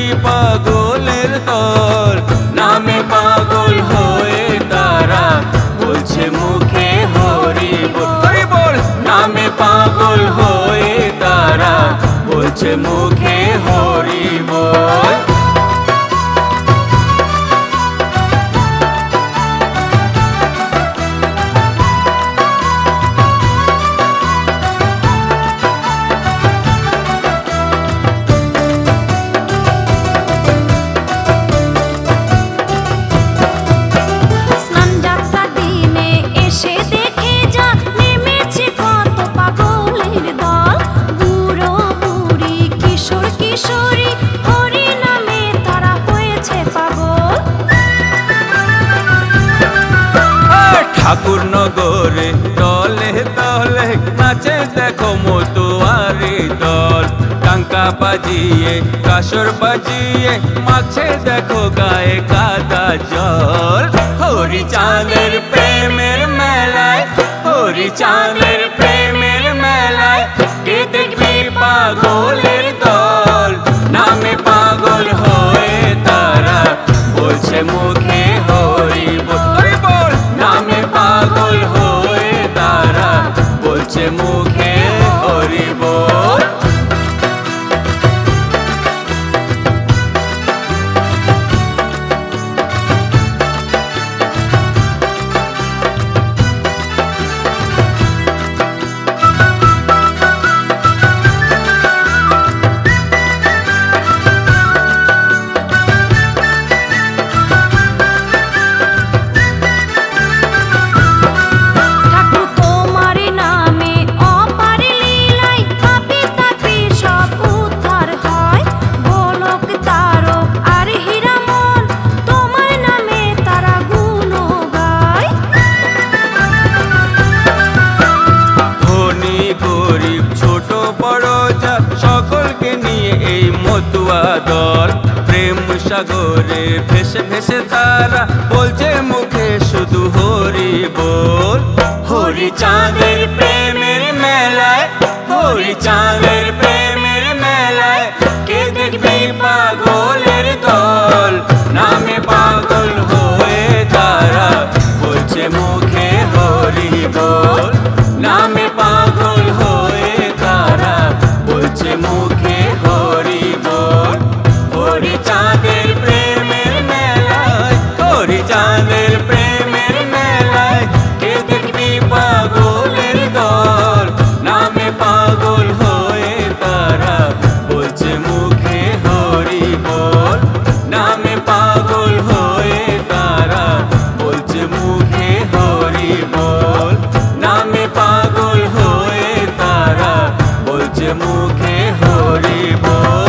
পাগলের দল। নামে পাগল হয়ে তারা বলছে মুখে হরি বল, হরি বল। নামে পাগল হয়ে তারা বলছে মুখে হরি বল। ঠাকুর নগরে দলে দলে নাচে দেখো মতুয়ারি দল। টাঙ্কা বাজিয়ে কাসর বাজিয়ে মাছে দেখো গায়ে কাদা জল। হরিচাঁদের প্রেমের মেলায়, হরিচাঁদের প্রেমের মেলায় কে দেখবি পাগলের দল। নামে পাগল হয়ে তারা বলছে মুখে হরি বল, হরি বল। নামে পাগল হয়ে তারা বলছে মুখে হরি বল। সকলকে নিয়ে এই মতুয়া দল প্রেম সাগরে ভেসে ভেসে তারা বলছে মুখে শুধু হরি বল। হরিচাঁদের প্রেমের মেলায়, হরিচাঁদের প্রেমের মেলায় কে দেখবি পাগলের দল। নামে পাগল হয়ে তারা বলছে মুখে হরি বল। নামে পাগল হয়ে তারা বলছে মুখে হরি বল। হরিচাঁদের প্রেমের মেলায়, হরিচাঁদের প্রেমের মেলায় কে দেখবি পাগলের দল। নামে পাগল হয়ে তারা বলছে মুখে হরি বল। নামে পাগল হয়ে তারা বলছে মুখে হরি বল। নামে পাগল হয়ে তারা বলছে মুখে হরি বল।